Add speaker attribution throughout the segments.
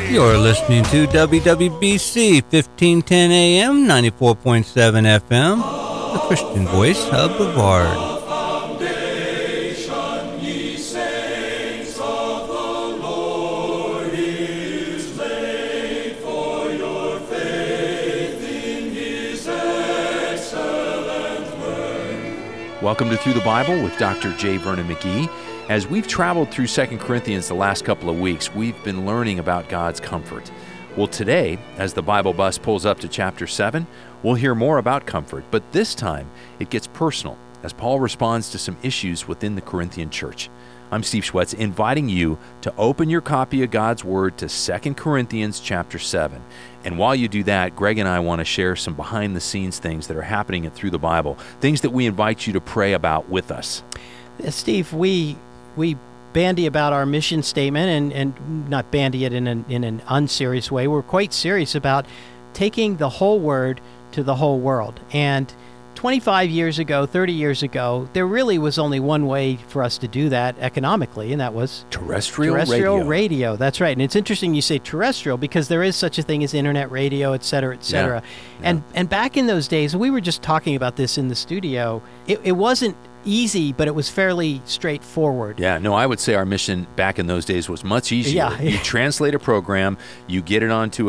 Speaker 1: You're listening to WWBC 1510 AM, 94.7 FM, the Christian voice of Brevard.
Speaker 2: Welcome to Through the Bible with Dr. J. Vernon McGee. As we've traveled through 2 Corinthians the last couple of weeks, we've been learning about God's comfort. Well, today, as the Bible bus pulls up to chapter 7, we'll hear more about comfort, but this time it gets personal as Paul responds to some issues within the Corinthian church. I'm Steve Schwetz, inviting you to open your copy of God's Word to 2 Corinthians chapter 7. And while you do that, Greg and I want to share some behind-the-scenes things that are happening through the Bible, things that we invite you to pray about with us.
Speaker 3: Steve, we bandy about our mission statement, and not bandy it in an unserious way. We're quite serious about taking the whole Word to the whole world. And 25 years ago, 30 years ago, there really was only one way for us to do that economically, and that was
Speaker 2: terrestrial
Speaker 3: radio. That's right. And it's interesting you say terrestrial because there is such a thing as internet radio, et cetera, et cetera. Yeah. And back in those days, we were just talking about this in the studio, it wasn't easy, but it was fairly straightforward.
Speaker 2: Yeah, no, I would say our mission back in those days was much easier.
Speaker 3: Yeah.
Speaker 2: You translate a program, you get it onto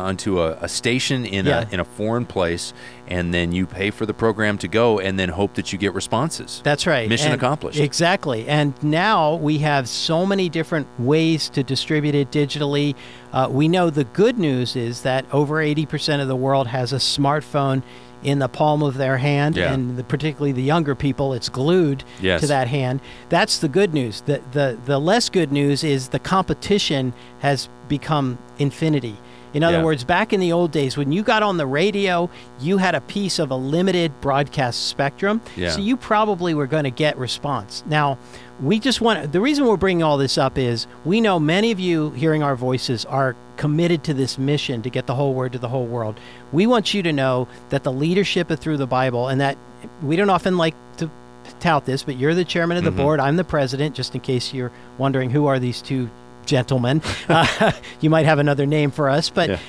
Speaker 2: a station in a foreign place, and then you pay for the program to go, and then hope that you get responses.
Speaker 3: That's right.
Speaker 2: Mission accomplished.
Speaker 3: Exactly. And now we have so many different ways to distribute it digitally. We know the good news is that over 80% of the world has a smartphone in the palm of their hand, and particularly the younger people, it's glued to that hand. That's the good news. The less good news is the competition has become infinity. In other words, back in the old days, when you got on the radio, you had a piece of a limited broadcast spectrum, so you probably were going to get response. Now, the reason we're bringing all this up is we know many of you hearing our voices are committed to this mission to get the whole Word to the whole world. We want you to know that the leadership of Through the Bible, and that we don't often like to tout this, but you're the chairman of the board, I'm the president, just in case you're wondering who are these two gentlemen. You might have another name for us, but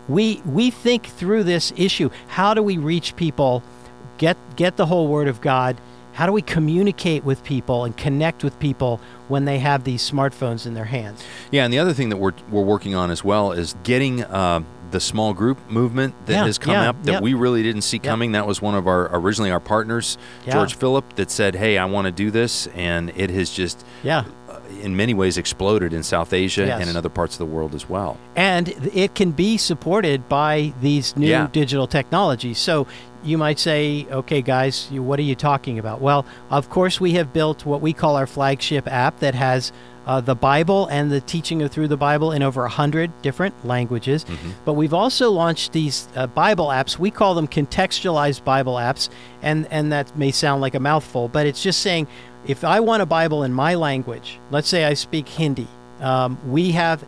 Speaker 3: we think through this issue. How do we reach people, get the whole Word of God? How do we communicate with people and connect with people when they have these smartphones in their hands?
Speaker 2: Yeah, and the other thing that we're working on as well is getting the small group movement that has come up that we really didn't see coming. That was one of originally our partners, George Phillip, that said, hey, I want to do this, and it has just in many ways exploded in South Asia and in other parts of the world as well.
Speaker 3: And it can be supported by these new digital technologies. So you might say, okay, guys, what are you talking about? Well, of course, we have built what we call our flagship app that has the Bible and the teaching of Through the Bible in over 100 different languages. But we've also launched these Bible apps. We call them contextualized Bible apps, and that may sound like a mouthful, but it's just saying, if I want a Bible in my language, let's say I speak Hindi, we have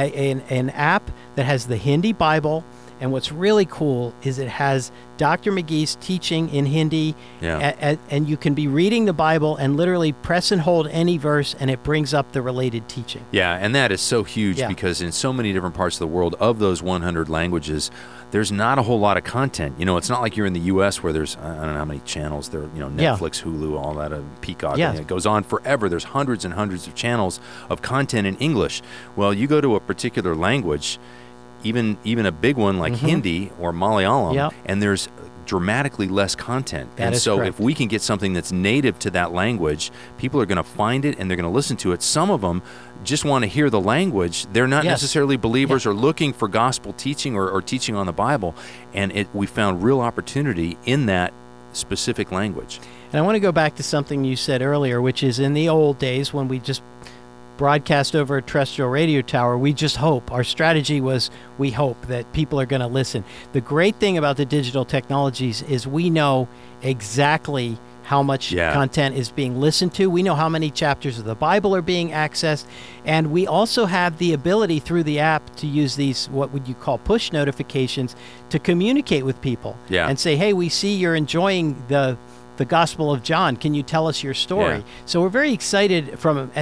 Speaker 3: an app that has the Hindi Bible. And what's really cool is it has Dr. McGee's teaching in Hindi, and you can be reading the Bible and literally press and hold any verse, and it brings up the related teaching.
Speaker 2: Yeah, and that is so huge because in so many different parts of the world, of those 100 languages, there's not a whole lot of content. You know, it's not like you're in the U.S. where there's, I don't know how many channels there, Netflix, Hulu, all that, Peacock, and it goes on forever. There's hundreds and hundreds of channels of content in English. Well, you go to a particular language, even a big one like Hindi or Malayalam, and there's dramatically less content.
Speaker 3: And
Speaker 2: so
Speaker 3: correct.
Speaker 2: If we can get something that's native to that language, people are going to find it and they're going to listen to it. Some of them just want to hear the language. They're not necessarily believers or looking for gospel teaching or teaching on the Bible, and we found real opportunity in that specific language.
Speaker 3: And I want to go back to something you said earlier, which is in the old days when we just broadcast over a terrestrial radio tower, we just hope. Our strategy was we hope that people are going to listen. The great thing about the digital technologies is we know exactly how much content is being listened to. We know how many chapters of the Bible are being accessed. And we also have the ability through the app to use these, what would you call push notifications, to communicate with people and say, hey, we see you're enjoying the the Gospel of John. Can you tell us your story?
Speaker 2: Yeah.
Speaker 3: So we're very excited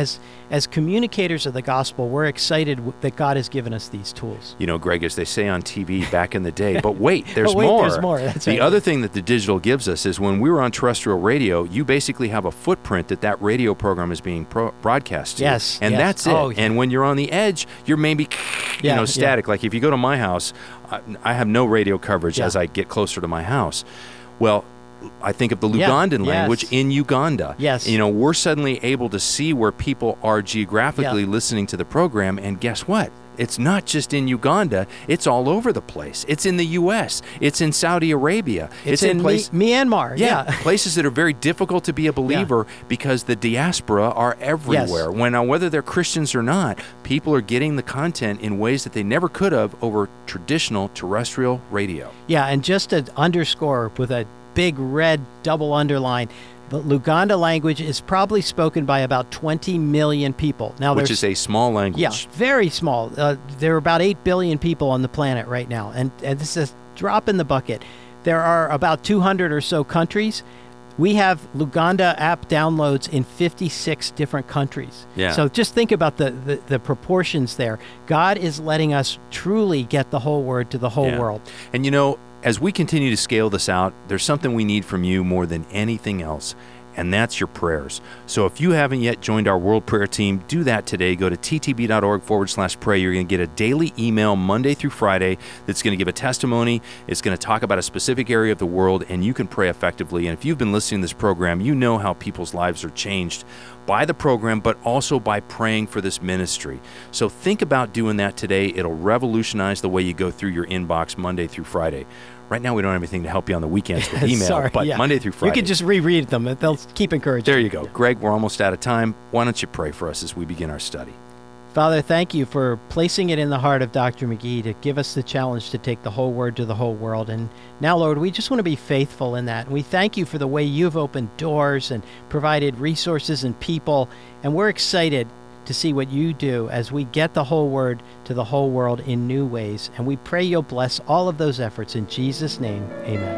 Speaker 3: as communicators of the gospel. We're excited that God has given us these tools.
Speaker 2: You know, Greg, as they say on TV back in the day, but wait, there's
Speaker 3: But wait,
Speaker 2: more.
Speaker 3: there's more. That's
Speaker 2: the
Speaker 3: right.
Speaker 2: other thing that the digital gives us is when we were on terrestrial radio, you basically have a footprint that radio program is being broadcast to.
Speaker 3: Yes,
Speaker 2: And
Speaker 3: yes.
Speaker 2: that's it.
Speaker 3: Oh, yeah.
Speaker 2: And when you're on the edge, you're maybe,
Speaker 3: Yeah,
Speaker 2: static. Like if you go to my house, I have no radio coverage as I get closer to my house. Well, I think of the Lugandan language in Uganda.
Speaker 3: Yes.
Speaker 2: You know, we're suddenly able to see where people are geographically listening to the program, and guess what? It's not just in Uganda. It's all over the place. It's in the U.S. It's in Saudi Arabia.
Speaker 3: It's in Myanmar.
Speaker 2: Yeah, places that are very difficult to be a believer because the diaspora are everywhere.
Speaker 3: Yes.
Speaker 2: Whether they're Christians or not, people are getting the content in ways that they never could have over traditional terrestrial radio.
Speaker 3: Yeah, and just to underscore with a big red double underline, the Luganda language is probably spoken by about 20 million people. Now,
Speaker 2: Which is a small language.
Speaker 3: Yeah, very small. There are about 8 billion people on the planet right now, and this is a drop in the bucket. There are about 200 or so countries. We have Luganda app downloads in 56 different countries.
Speaker 2: Yeah.
Speaker 3: So just think about the proportions there. God is letting us truly get the whole word to the whole world.
Speaker 2: And you know, as we continue to scale this out, there's something we need from you more than anything else, and that's your prayers. So if you haven't yet joined our World Prayer Team, do that today. Go to ttb.org/pray. You're going to get a daily email Monday through Friday that's going to give a testimony. It's going to talk about a specific area of the world, and you can pray effectively. And if you've been listening to this program, you know how people's lives are changed by the program, but also by praying for this ministry. So think about doing that today. It'll revolutionize the way you go through your inbox Monday through Friday. Right now, we don't have anything to help you on the weekends with email, but Monday through Friday.
Speaker 3: You can just reread them. They'll keep encouraging.
Speaker 2: There you go. Greg, we're almost out of time. Why don't you pray for us as we begin our study?
Speaker 3: Father, thank you for placing it in the heart of Dr. McGee to give us the challenge to take the whole word to the whole world. And now, Lord, we just want to be faithful in that. And we thank you for the way you've opened doors and provided resources and people. And we're excited to see what you do as we get the whole word to the whole world in new ways. And we pray you'll bless all of those efforts. In Jesus' name,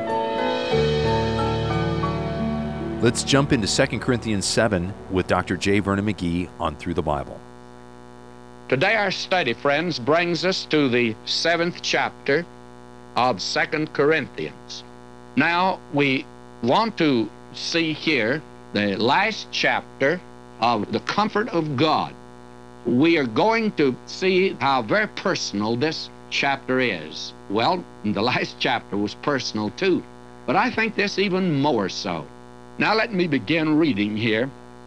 Speaker 3: amen.
Speaker 2: Let's jump into 2 Corinthians 7 with Dr. J. Vernon McGee on Through the Bible.
Speaker 4: Today our study, friends, brings us to the 7th chapter of 2 Corinthians. Now, we want to see here the last chapter of the comfort of God. We are going to see how very personal this chapter is. Well, the last chapter was personal too, but I think this even more so. Now let me begin reading here.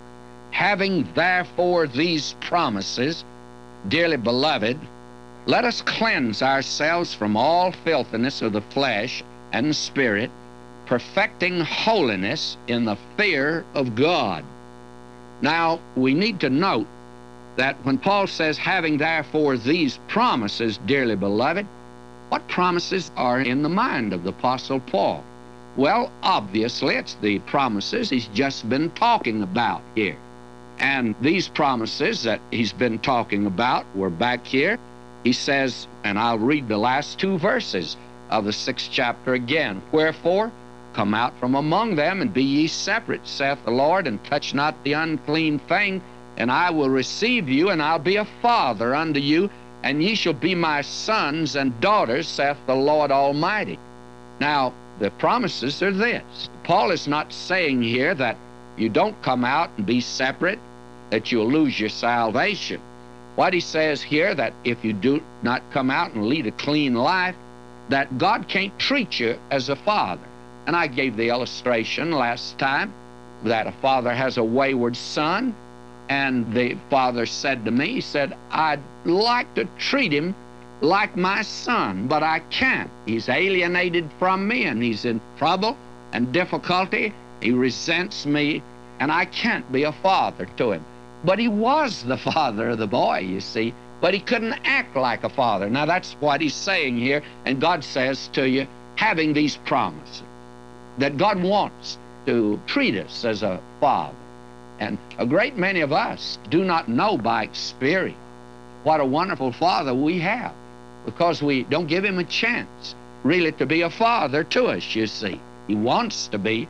Speaker 4: Having therefore these promises, dearly beloved, let us cleanse ourselves from all filthiness of the flesh and spirit, perfecting holiness in the fear of God. Now, we need to note that when Paul says, having therefore these promises, dearly beloved, what promises are in the mind of the Apostle Paul? Well, obviously, it's the promises he's just been talking about here. And these promises that he's been talking about were back here. He says, and I'll read the last 2 verses of the 6th chapter again. Wherefore, come out from among them, and be ye separate, saith the Lord, and touch not the unclean thing, and I will receive you, and I'll be a father unto you, and ye shall be my sons and daughters, saith the Lord Almighty. Now, the promises are this. Paul is not saying here that you don't come out and be separate, that you'll lose your salvation. What he says here, that if you do not come out and lead a clean life, that God can't treat you as a father. And I gave the illustration last time that a father has a wayward son, and the father said to me, he said, I'd like to treat him like my son, but I can't. He's alienated from me, and he's in trouble and difficulty. He resents me, and I can't be a father to him. But he was the father of the boy, you see, but he couldn't act like a father. Now that's what he's saying here, and God says to you, having these promises, that God wants to treat us as a father. And a great many of us do not know by experience what a wonderful father we have, because we don't give him a chance really to be a father to us, you see. He wants to be,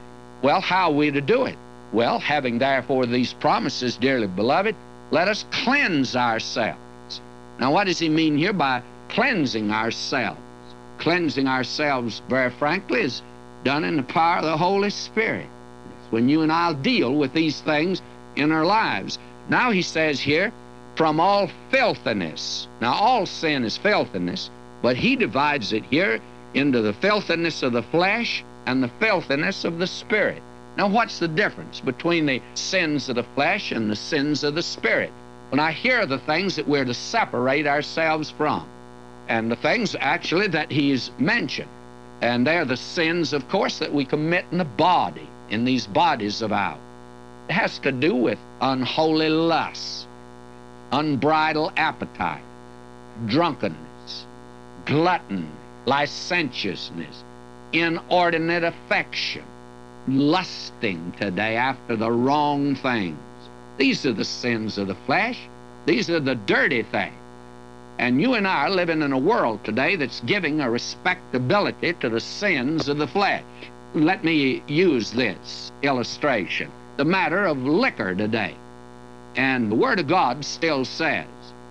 Speaker 4: Well, how are we to do it? Well, having therefore these promises, dearly beloved, let us cleanse ourselves. Now, what does he mean here by cleansing ourselves? Cleansing ourselves, very frankly, is done in the power of the Holy Spirit. It's when you and I'll deal with these things in our lives. Now he says here, from all filthiness. Now, all sin is filthiness, but he divides it here into the filthiness of the flesh and the filthiness of the spirit. Now, what's the difference between the sins of the flesh and the sins of the spirit? Well, now, here are the things that we're to separate ourselves from, and the things, actually, that he's mentioned. And they're the sins, of course, that we commit in the body, in these bodies of ours. It has to do with unholy lusts, unbridled appetite, drunkenness, gluttony, licentiousness, inordinate affection, lusting today after the wrong things. These are the sins of the flesh. These are the dirty things. And you and I are living in a world today that's giving a respectability to the sins of the flesh. Let me use this illustration. The matter of liquor today. And the Word of God still says,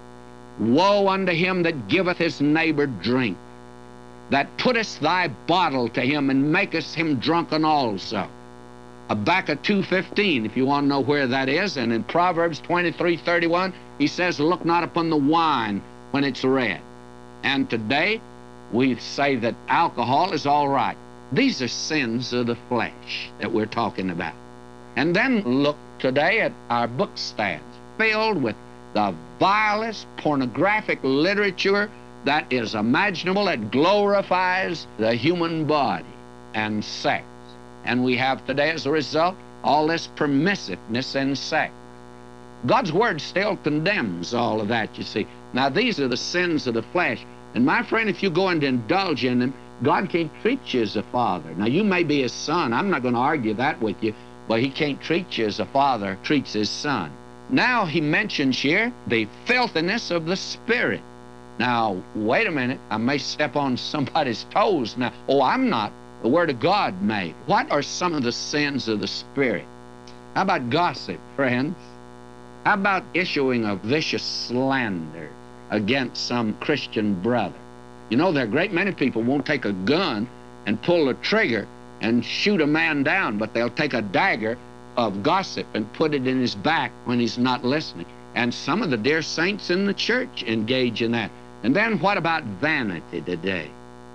Speaker 4: woe unto him that giveth his neighbor drink, that puttest thy bottle to him and makest him drunken also. Habakkuk 2:15, if you want to know where that is, and in Proverbs 23:31, he says, look not upon the wine when it's red. And today, we say that alcohol is all right. These are sins of the flesh that we're talking about. And then look today at our book stands, filled with the vilest pornographic literature that is imaginable, that glorifies the human body and sex. And we have today, as a result, all this permissiveness in sex. God's Word still condemns all of that, you see. Now, these are the sins of the flesh. And my friend, if you go and indulge in them, God can't treat you as a father. Now, you may be his son. I'm not going to argue that with you, but he can't treat you as a father treats his son. Now, he mentions here the filthiness of the spirit. Now, wait a minute. I may step on somebody's toes now. Oh, I'm not. The Word of God may. What are some of the sins of the spirit? How about gossip, friends? How about issuing a vicious slander against some Christian brother? You know, there are a great many people won't take a gun and pull the trigger and shoot a man down, but they'll take a dagger of gossip and put it in his back when he's not listening. And some of the dear saints in the church engage in that. And then what about vanity today?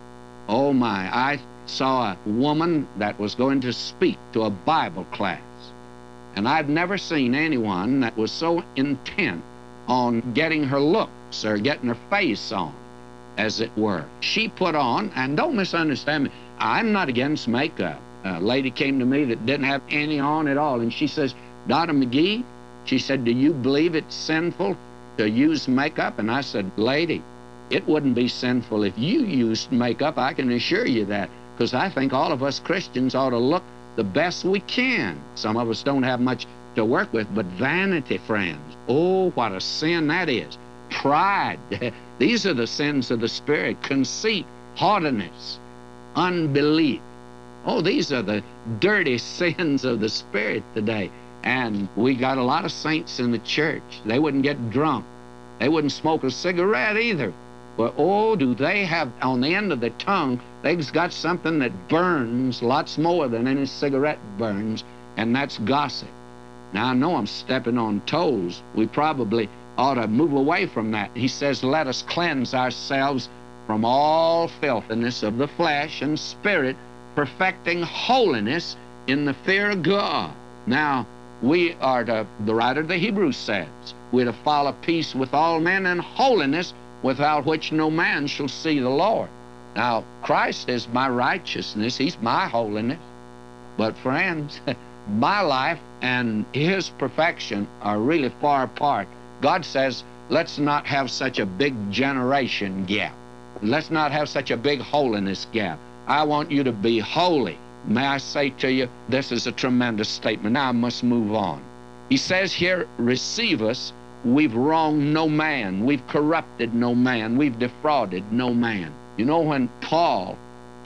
Speaker 4: Oh my, I saw a woman that was going to speak to a Bible class. And I've never seen anyone that was so intent on getting her looks or getting her face on, as it were. She put on, and don't misunderstand me, I'm not against makeup. A lady came to me that didn't have any on at all, and she says, Dr. McGee, she said, do you believe it's sinful to use makeup? And I said, lady, it wouldn't be sinful if you used makeup, I can assure you that, because I think all of us Christians ought to look the best we can. Some of us don't have much to work with, but vanity, friends, oh, what a sin that is. Pride, these are the sins of the spirit. Conceit, haughtiness, unbelief. Oh, these are the dirty sins of the spirit today. And we got a lot of saints in the church. They wouldn't get drunk. They wouldn't smoke a cigarette either. But oh, do they have on the end of the tongue, they've got something that burns lots more than any cigarette burns, and that's gossip. Now, I know I'm stepping on toes. We probably ought to move away from that. He says, let us cleanse ourselves from all filthiness of the flesh and spirit, perfecting holiness in the fear of God. Now, we are to, the writer of the Hebrews says, we're to follow peace with all men and holiness, without which no man shall see the Lord. Now, Christ is my righteousness. He's my holiness. But friends, my life and his perfection are really far apart. God says, let's not have such a big generation gap. Let's not have such a big holiness gap. I want you to be holy. May I say to you, this is a tremendous statement. Now I must move on. He says here, receive us. We've wronged no man. We've corrupted no man. We've defrauded no man. You know, when Paul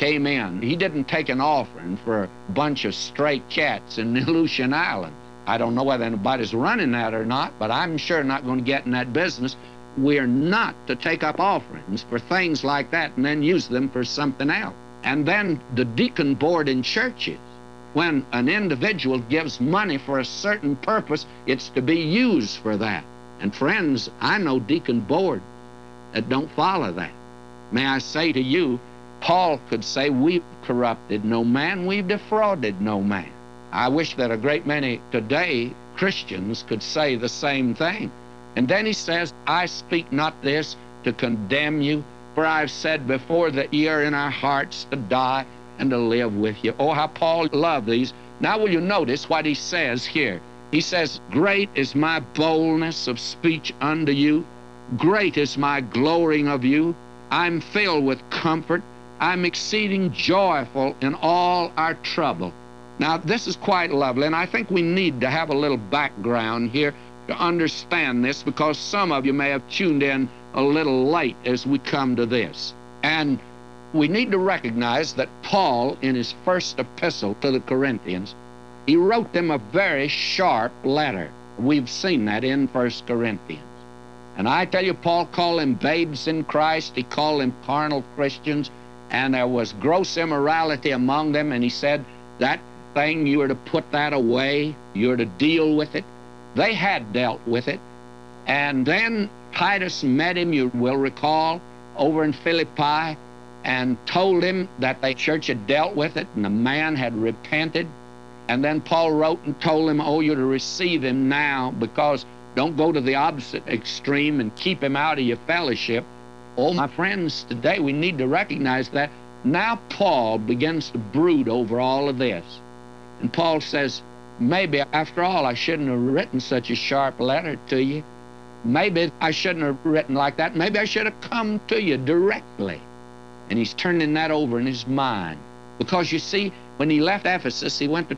Speaker 4: came in, he didn't take an offering for a bunch of stray cats in Aleutian Island. I don't know whether anybody's running that or not, but I'm sure not going to get in that business. We're not to take up offerings for things like that and then use them for something else. And then the deacon board in churches, when an individual gives money for a certain purpose, it's to be used for that. And friends, I know deacon boards that don't follow that. May I say to you, Paul could say, we've corrupted no man, we've defrauded no man. I wish that a great many today, Christians, could say the same thing. And then he says, I speak not this to condemn you, for I have said before that ye are in our hearts to die and to live with you. Oh, how Paul loved these. Now will you notice what he says here? He says, great is my boldness of speech unto you. Great is my glorying of you. I'm filled with comfort. I'm exceeding joyful in all our trouble. Now, this is quite lovely, and I think we need to have a little background here to understand this, because some of you may have tuned in a little late as we come to this. And we need to recognize that Paul, in his first epistle to the Corinthians, he wrote them a very sharp letter. We've seen that in 1 Corinthians. And I tell you, Paul called them babes in Christ. He called them carnal Christians, and there was gross immorality among them, and he said that thing, you are to put that away, you're to deal with it. They had dealt with it. And then Titus met him, you will recall, over in Philippi, and told him that the church had dealt with it and the man had repented. And then Paul wrote and told him, oh, you're to receive him now, because don't go to the opposite extreme and keep him out of your fellowship. Oh, my friends, today we need to recognize that. Now Paul begins to brood over all of this. And Paul says, maybe after all I shouldn't have written such a sharp letter to you. Maybe I shouldn't have written like that. Maybe I should have come to you directly. And he's turning that over in his mind. Because you see, when he left Ephesus, he went to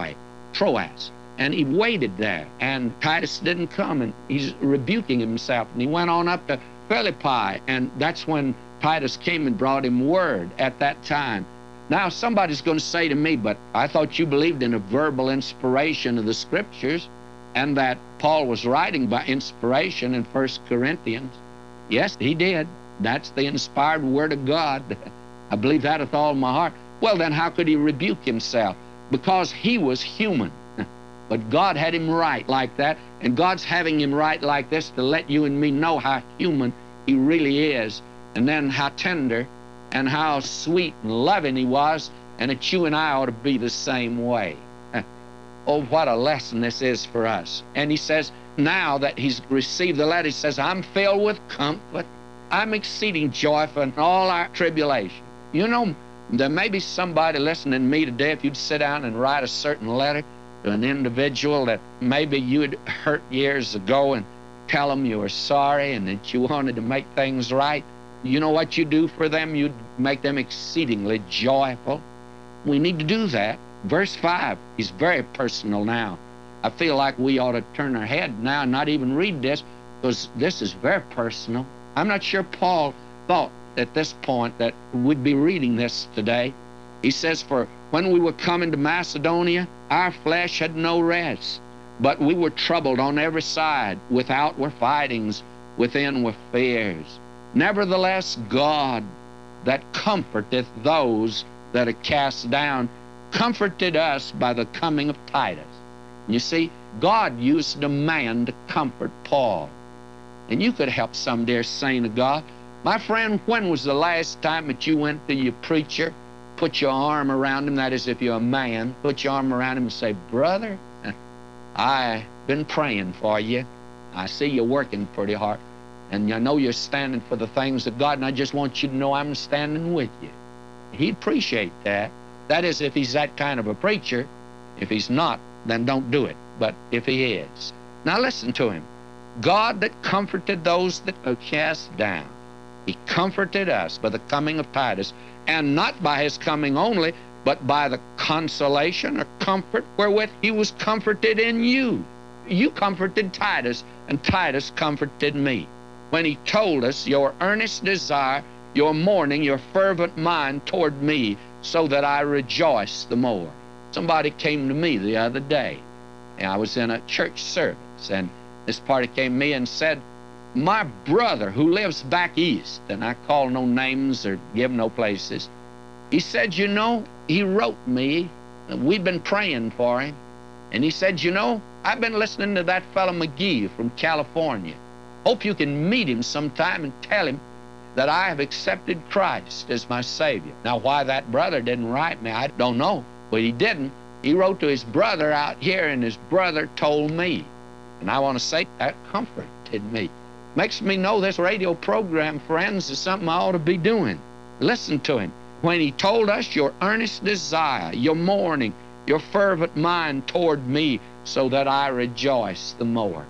Speaker 4: Troas, and he waited there. And Titus didn't come, and he's rebuking himself. And he went on up to Philippi, and that's when Titus came and brought him word at that time. Now, somebody's going to say to me, but I thought you believed in a verbal inspiration of the Scriptures, and that Paul was writing by inspiration in 1 Corinthians. Yes, he did. That's the inspired Word of God. I believe that with all my heart. Well, then how could he rebuke himself? Because he was human. But God had him write like that, and God's having him write like this to let you and me know how human he really is, and then how tender and how sweet and loving he was, and that you and I ought to be the same way. Oh, what a lesson this is for us. And he says, now that he's received the letter, he says, I'm filled with comfort. I'm exceeding joyful in all our tribulation. You know, there may be somebody listening to me today, if you'd sit down and write a certain letter to an individual that maybe you had hurt years ago, and tell them you were sorry and that you wanted to make things right. You know what you do for them? You'd make them exceedingly joyful. We need to do that. Verse 5, he's very personal now. I feel like we ought to turn our head now and not even read this, because this is very personal. I'm not sure Paul thought at this point that we'd be reading this today. He says, for when we were coming to Macedonia, our flesh had no rest, but we were troubled on every side. Without were fightings, within were fears. Nevertheless, God, that comforteth those that are cast down, comforted us by the coming of Titus. You see, God used a man to comfort Paul. And you could help some dear saint of God. My friend, when was the last time that you went to your preacher, put your arm around him, that is if you're a man, put your arm around him and say, brother, I've been praying for you. I see you working pretty hard. And I know you're standing for the things of God, and I just want you to know I'm standing with you. He'd appreciate that. That is, if he's that kind of a preacher. If he's not, then don't do it. But if he is. Now listen to him. God that comforted those that are cast down. He comforted us by the coming of Titus, and not by his coming only, but by the consolation or comfort wherewith he was comforted in you. You comforted Titus, and Titus comforted me. When he told us, your earnest desire your mourning, your fervent mind toward me, so that I rejoice the more. Somebody came to me the other day, and I was in a church service, and this party came to me and said, my brother who lives back east, and I call no names or give no places, he said, you know, he wrote me, we've been praying for him, and he said, you know, I've been listening to that fellow McGee from California. Hope you can meet him sometime and tell him that I have accepted Christ as my Savior. Now, why that brother didn't write me, I don't know, but he didn't. He wrote to his brother out here, and his brother told me. And I want to say that comforted me. Makes me know this radio program, friends, is something I ought to be doing. Listen to him. When he told us, your earnest desire, your mourning, your fervent mind toward me, so that I rejoice the more.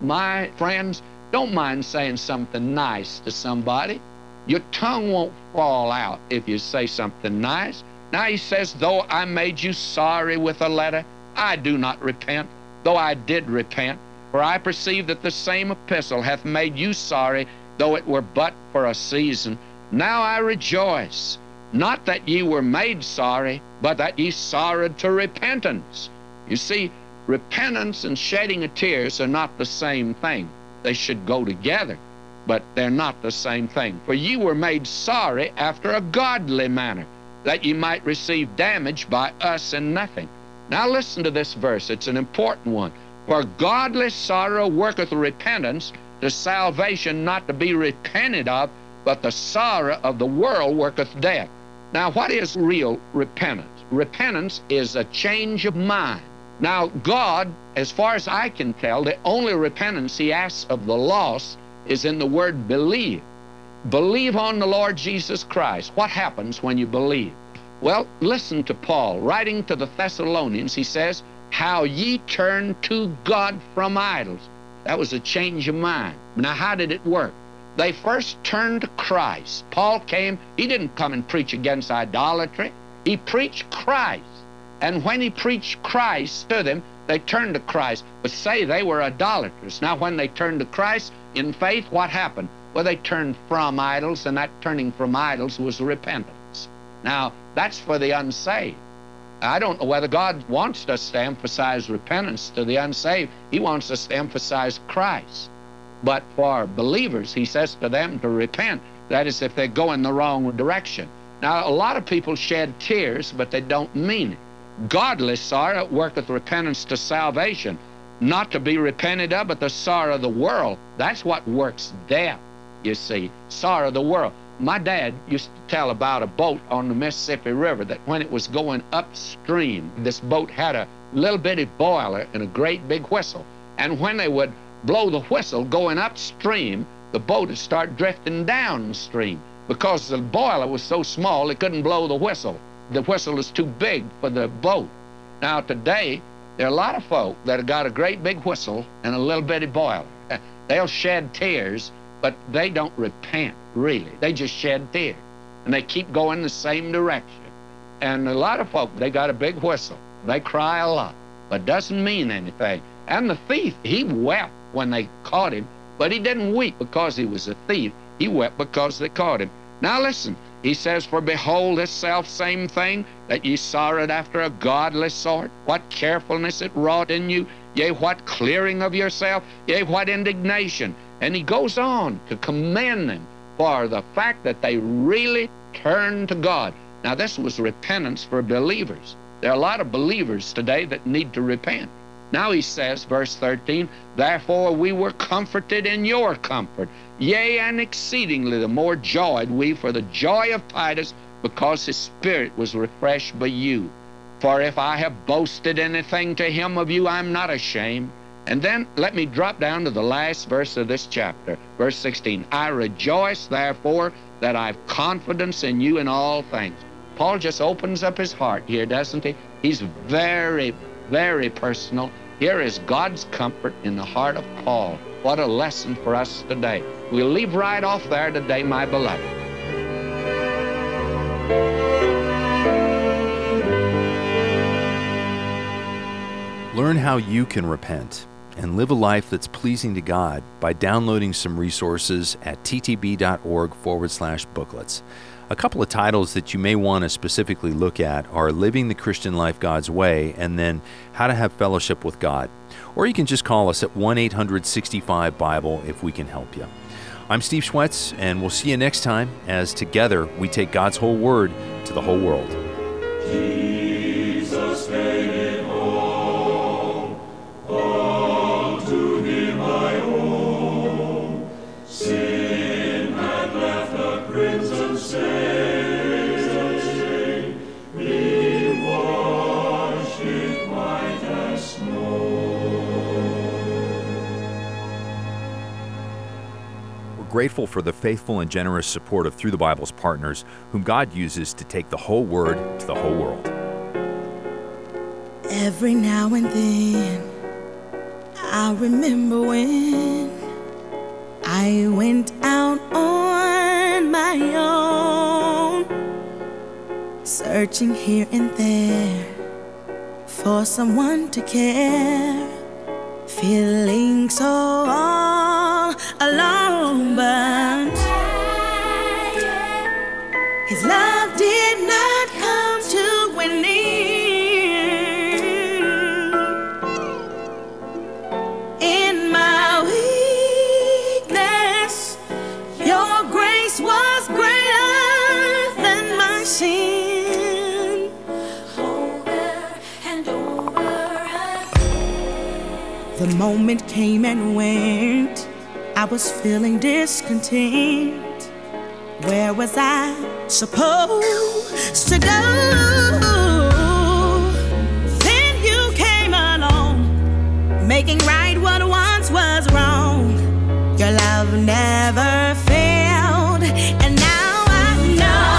Speaker 4: My friends, don't mind saying something nice to somebody. Your tongue won't fall out if you say something nice. Now he says, though I made you sorry with a letter, I do not repent, though I did repent. For I perceive that the same epistle hath made you sorry, though it were but for a season. Now I rejoice, not that ye were made sorry, but that ye sorrowed to repentance. You see, repentance and shedding of tears are not the same thing. They should go together, but they're not the same thing. For ye were made sorry after a godly manner, that ye might receive damage by us in nothing. Now listen to this verse. It's an important one. For godly sorrow worketh repentance to salvation, not to be repented of, but the sorrow of the world worketh death. Now, what is real repentance? Repentance is a change of mind. Now, God, as far as I can tell, the only repentance he asks of the lost is in the word believe. Believe on the Lord Jesus Christ. What happens when you believe? Well, listen to Paul. Writing to the Thessalonians, he says, how ye turn to God from idols. That was a change of mind. Now, how did it work? They first turned to Christ. Paul came, he didn't come and preach against idolatry. He preached Christ. And when he preached Christ to them, they turned to Christ. But say they were idolaters. Now, when they turned to Christ in faith, what happened? Well, they turned from idols, and that turning from idols was repentance. Now, that's for the unsaved. I don't know whether God wants us to emphasize repentance to the unsaved. He wants us to emphasize Christ. But for believers, he says to them to repent. That is, if they're going the wrong direction. Now, a lot of people shed tears, but they don't mean it. Godly sorrow worketh repentance to salvation, not to be repented of, but the sorrow of the world. That's what works death, you see, sorrow of the world. My dad used to tell about a boat on the Mississippi River that when it was going upstream, this boat had a little bitty boiler and a great big whistle. And when they would blow the whistle going upstream, the boat would start drifting downstream because the boiler was so small it couldn't blow the whistle. The whistle was too big for the boat. Now today, there are a lot of folk that have got a great big whistle and a little bitty boiler. They'll shed tears, but they don't repent, really. They just shed tears, and they keep going the same direction. And a lot of folk, they got a big whistle. They cry a lot, but doesn't mean anything. And the thief, he wept when they caught him, but he didn't weep because he was a thief. He wept because they caught him. Now listen, he says, for behold, this self-same thing, that ye sorrowed after a godly sort, what carefulness it wrought in you, yea, what clearing of yourself, yea, what indignation. And he goes on to commend them for the fact that they really turned to God. Now, this was repentance for believers. There are a lot of believers today that need to repent. Now he says, verse 13, therefore we were comforted in your comfort, yea, and exceedingly the more joyed we for the joy of Titus, because his spirit was refreshed by you. For if I have boasted anything to him of you, I'm not ashamed. And then let me drop down to the last verse of this chapter, verse 16. I rejoice, therefore, that I have confidence in you in all things. Paul just opens up his heart here, doesn't he? He's very, very personal. Here is God's comfort in the heart of Paul. What a lesson for us today. We'll leave right off there today, my beloved.
Speaker 2: Learn how you can repent and live a life that's pleasing to God by downloading some resources at ttb.org/booklets. A couple of titles that you may want to specifically look at are Living the Christian Life God's Way and then How to Have Fellowship with God. Or you can just call us at 1-800-65-BIBLE if we can help you. I'm Steve Schwetz, and we'll see you next time as together we take God's whole Word to the whole world.
Speaker 5: Jesus made it all to Him I owe. Sin had left a crimson stain, be washed in white as snow.
Speaker 2: Grateful for the faithful and generous support of Through the Bible's partners, whom God uses to take the whole Word to the whole world.
Speaker 6: Every now and then, I remember when I went out on my own, searching here and there for someone to care, feeling so all alone, but His love did not come to an end. In my weakness, Your grace was greater than my sin. Over and over again. The moment came and went, I was feeling discontent. Where was I supposed to go? Then You came along, making right what once was wrong. Your love never failed, and now I know.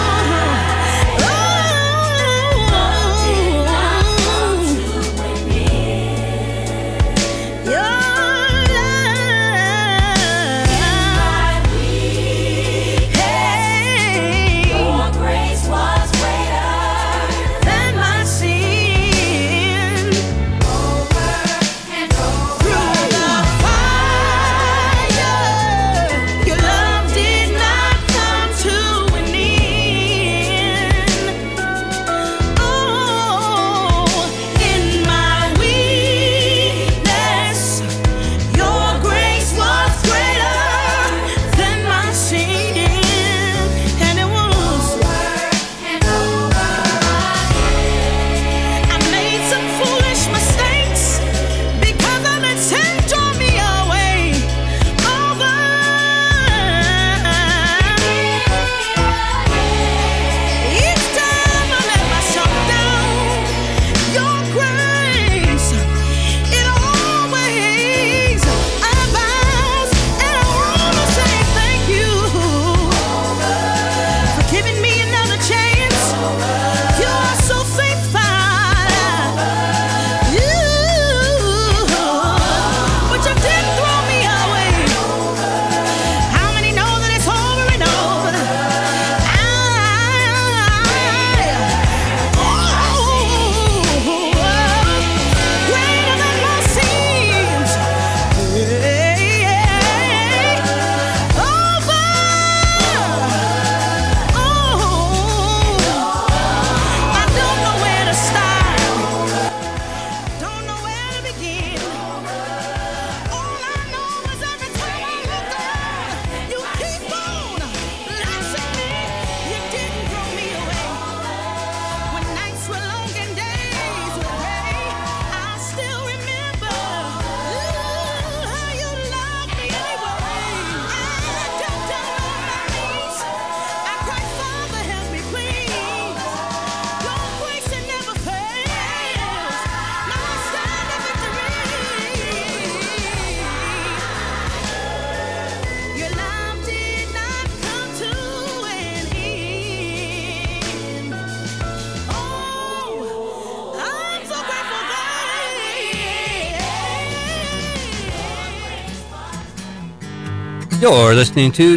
Speaker 1: You're listening to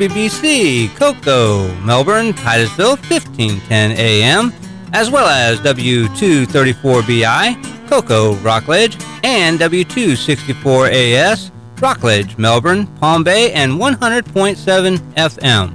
Speaker 1: WWBC, Cocoa, Melbourne, Titusville, 1510 AM, as well as W234BI, Cocoa, Rockledge, and W264AS, Rockledge, Melbourne, Palm Bay, and 100.7 FM.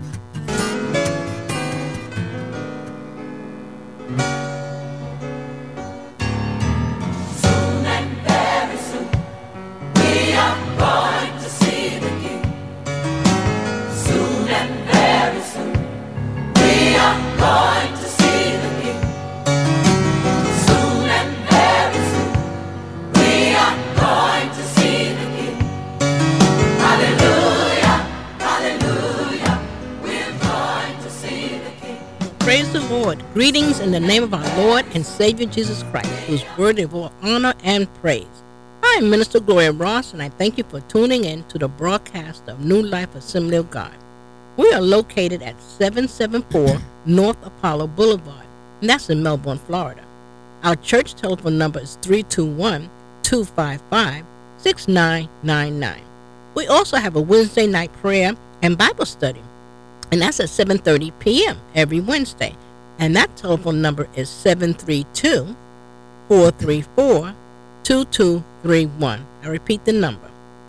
Speaker 7: Greetings in the name of our Lord and Savior Jesus Christ, who is worthy of all honor and praise. I am Minister Gloria Ross, and I thank you for tuning in to the broadcast of New Life Assembly of God. We are located at 774 North Apollo Boulevard, and that's in Melbourne, Florida. Our church telephone number is 321-255-6999. We also have a Wednesday night prayer and Bible study, and that's at 7:30 p.m. every Wednesday. And that telephone number is 732-434-2231. I repeat the number,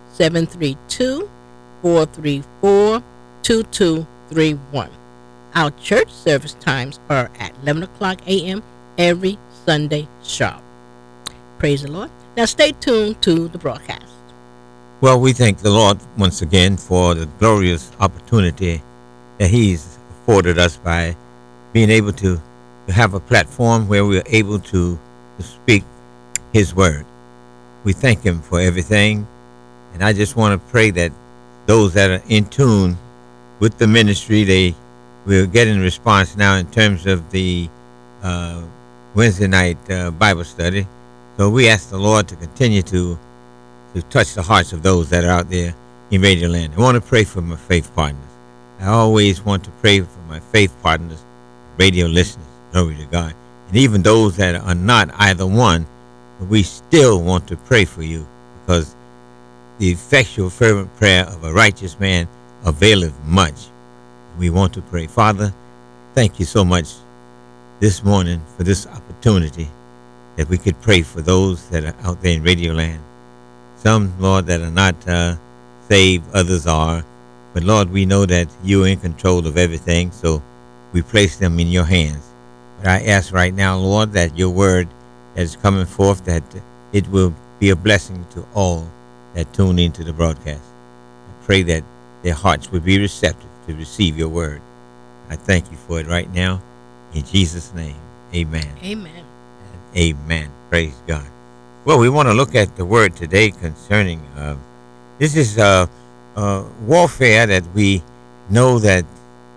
Speaker 7: 732-434-2231. Our church service times are at 11 o'clock a.m. every Sunday sharp. Praise the Lord. Now stay tuned to the broadcast.
Speaker 8: Well, we thank the Lord once again for the glorious opportunity that He's afforded us by being able to have a platform where we're able to speak His word. We thank Him for everything, and I just want to pray that those that are in tune with the ministry, we're getting response now in terms of the Wednesday night Bible study. So we ask the Lord to continue to touch the hearts of those that are out there in Radio Land. I want to pray for my faith partners. I always want to pray for my faith partners, radio listeners, glory to God, and even those that are not either one, but we still want to pray for you, because the effectual fervent prayer of a righteous man availeth much. We want to pray. Father, thank you so much this morning for this opportunity that we could pray for those that are out there in Radio Land. Some, Lord, that are not saved, others are, but Lord, we know that you're in control of everything, so we place them in your hands. But I ask right now, Lord, that your word that is coming forth, that it will be a blessing to all that tune into the broadcast. I pray that their hearts will be receptive to receive your word. I thank you for it right now. In Jesus' name, amen.
Speaker 7: Amen.
Speaker 8: And amen. Praise God. Well, we want to look at the word today concerning, this is warfare that we know that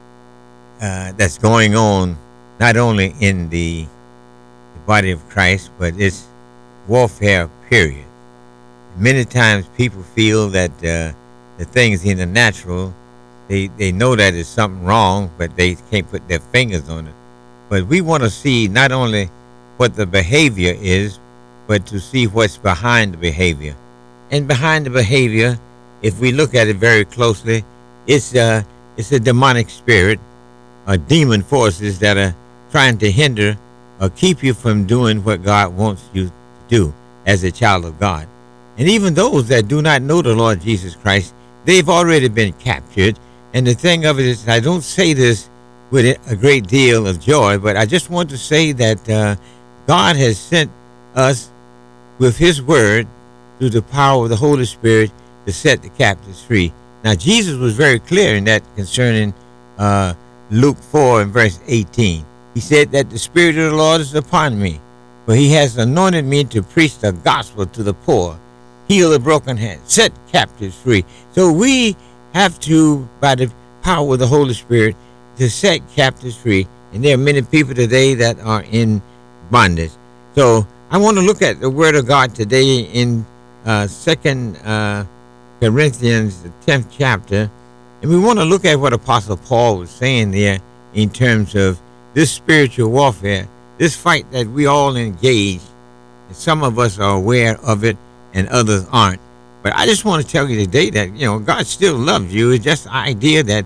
Speaker 8: that's going on not only in the body of Christ, but it's warfare, period. Many times people feel that the things in the natural, they know that there's something wrong, but they can't put their fingers on it. But we want to see not only what the behavior is, but to see what's behind the behavior. And behind the behavior, if we look at it very closely, it's a demonic spirit, demon forces that are trying to hinder or keep you from doing what God wants you to do as a child of God. And even those that do not know the Lord Jesus Christ, they've already been captured. And the thing of it is, I don't say this with a great deal of joy, but I just want to say that God has sent us with His word through the power of the Holy Spirit to set the captives free. Now, Jesus was very clear in that concerning Luke 4 and verse 18. He said that the Spirit of the Lord is upon me, for He has anointed me to preach the gospel to the poor, heal the broken heart, set captives free. So we have to, by the power of the Holy Spirit, to set captives free. And there are many people today that are in bondage. So I want to look at the Word of God today in 2 Corinthians, the 10th chapter. And we want to look at what Apostle Paul was saying there in terms of this spiritual warfare, this fight that we all engage. And some of us are aware of it and others aren't. But I just want to tell you today that, God still loves you. It's just the idea that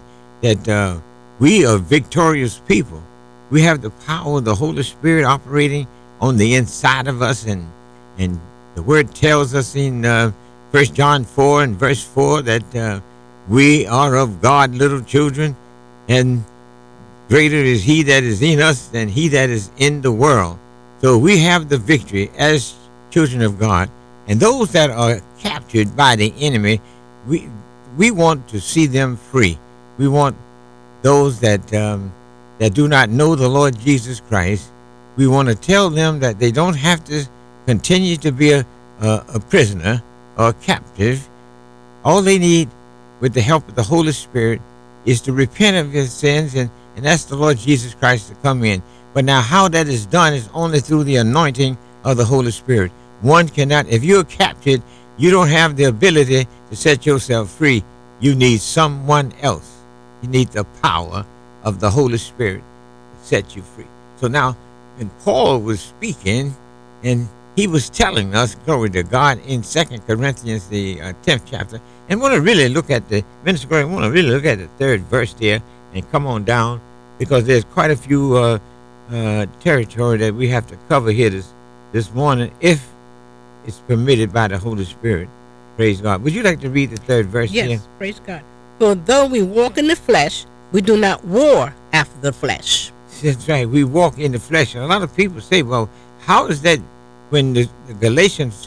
Speaker 8: we are victorious people. We have the power of the Holy Spirit operating on the inside of us, and And the word tells us in 1 John 4 and verse 4 that we are of God, little children, and greater is he that is in us than he that is in the world. So we have the victory as children of God. And those that are captured by the enemy, we want to see them free. We want those that do not know the Lord Jesus Christ. We want to tell them that they don't have to continue to be a prisoner or a captive. All they need, with the help of the Holy Spirit, is to repent of their sins and ask the Lord Jesus Christ to come in. But now how that is done is only through the anointing of the Holy Spirit. One cannot, if you're captured, you don't have the ability to set yourself free. You need someone else. You need the power of the Holy Spirit to set you free. So now, when Paul was speaking, and he was telling us, glory to God, in 2 Corinthians, the 10th chapter, and want to really look at the, Minister Gray, want to really look at the 3rd verse there and come on down, because there's quite a few territory that we have to cover here this morning, if it's permitted by the Holy Spirit. Praise God. Would you like to read the 3rd verse here?
Speaker 7: Yes, praise God. For though we walk in the flesh, we do not war after the flesh.
Speaker 8: That's right. We walk in the flesh. And a lot of people say, well, how is that when the Galatians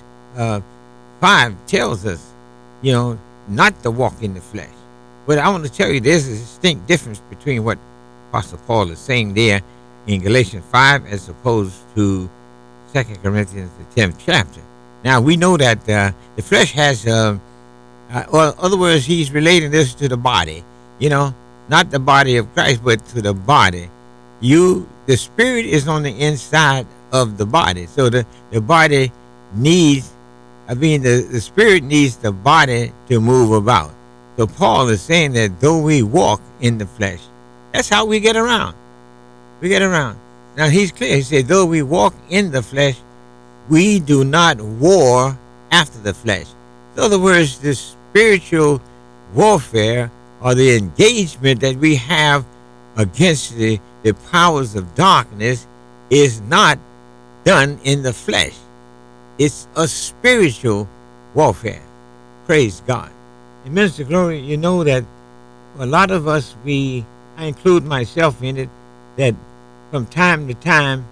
Speaker 8: 5 tells us, not to walk in the flesh? But I want to tell you there's a distinct difference between what Apostle Paul is saying there in Galatians 5 as opposed to 2 Corinthians, the 10th chapter. Now, we know that the flesh has, or in other words, he's relating this to the body, not the body of Christ, but to the body. The spirit is on the inside of the body. So the body needs, the spirit needs the body to move about. So Paul is saying that though we walk in the flesh, that's how we get around. We get around. Now he's clear. He said, though we walk in the flesh, we do not war after the flesh. In other words, the spiritual warfare or the engagement that we have against the powers of darkness is not done in the flesh. It's a spiritual warfare. Praise God. And Minister Glory, you know that a lot of us, I include myself in it, that from time to time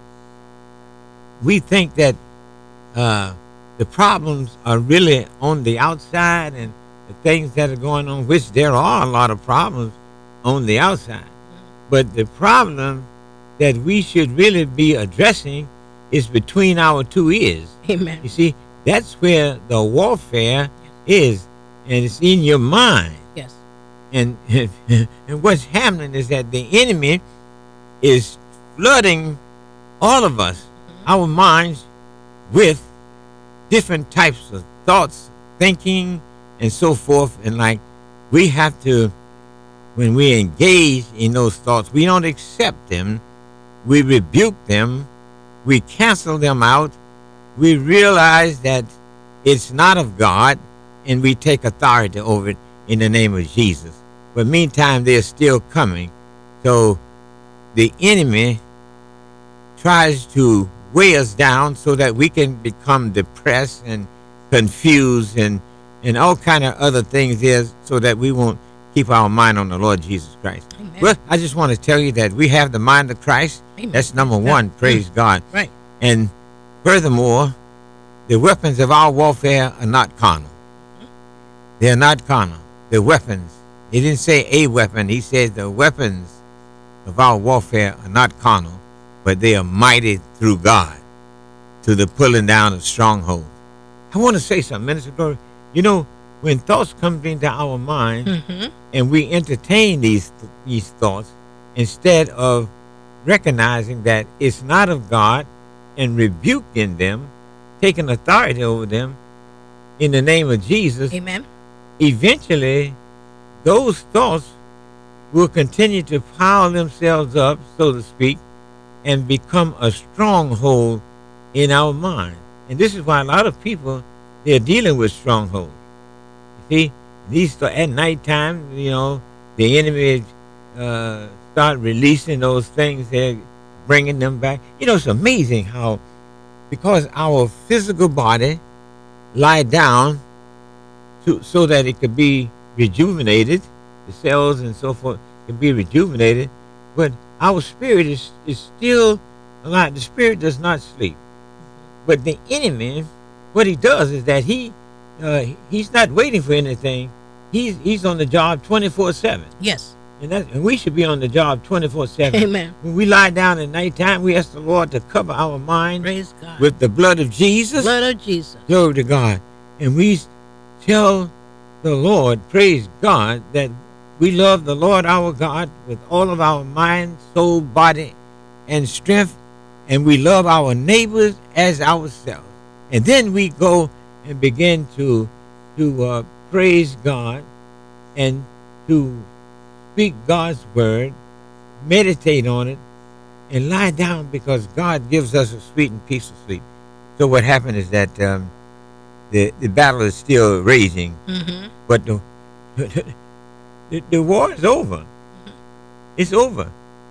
Speaker 8: we think that the problems are really on the outside and the things that are going on, which there are a lot of problems on the outside. But the problem that we should really be addressing is between our two ears.
Speaker 7: Amen.
Speaker 8: You see, that's where the warfare is, and it's in your mind.
Speaker 7: Yes.
Speaker 8: And what's happening is that the enemy is flooding all of us, our minds, with different types of thoughts, thinking, and so forth. And like, we have to, when we engage in those thoughts, we don't accept them. We rebuke them. We cancel them out. We realize that it's not of God, and we take authority over it in the name of Jesus. But meantime, they're still coming. So the enemy tries to weigh us down so that we can become depressed and confused and all kind of other things there, so that we won't keep our mind on the Lord Jesus Christ.
Speaker 7: Amen.
Speaker 8: Well, I just want to tell you that we have the mind of Christ.
Speaker 7: Amen.
Speaker 8: That's number one. Praise God.
Speaker 7: Right.
Speaker 8: And furthermore, the weapons of our warfare are not carnal. They're not carnal. The weapons. He didn't say a weapon. He said the weapons of our warfare are not carnal, but they are mighty through God to the pulling down of strongholds. I want to say something, Minister Glory. When thoughts come into our mind and we entertain these thoughts, instead of recognizing that it's not of God and rebuking them, taking authority over them in the name of Jesus,
Speaker 7: Amen.
Speaker 8: Eventually those thoughts will continue to pile themselves up, so to speak, and become a stronghold in our mind. And this is why a lot of people, they're dealing with strongholds. You see, at nighttime, the enemy start releasing those things. They're bringing them back. It's amazing how because our physical body lie down so that it could be rejuvenated, the cells and so forth can be rejuvenated, but our spirit is still alive. The spirit does not sleep. But the enemy, what he does is that he's not waiting for anything. He's on the job 24/7.
Speaker 7: Yes.
Speaker 8: And we should be on the job 24/7.
Speaker 7: Amen.
Speaker 8: When we lie down at nighttime, we ask the Lord to cover our mind
Speaker 7: Praise God.
Speaker 8: with the blood of Jesus.
Speaker 7: Blood of Jesus.
Speaker 8: Glory to God. And we tell the Lord, praise God, that we love the Lord our God with all of our mind, soul, body, and strength. And we love our neighbors as ourselves. And then we go and begin to praise God and to speak God's word, meditate on it, and lie down, because God gives us a sweet and peaceful sleep. So what happened is that the battle is still raging, but the war is over. It's over.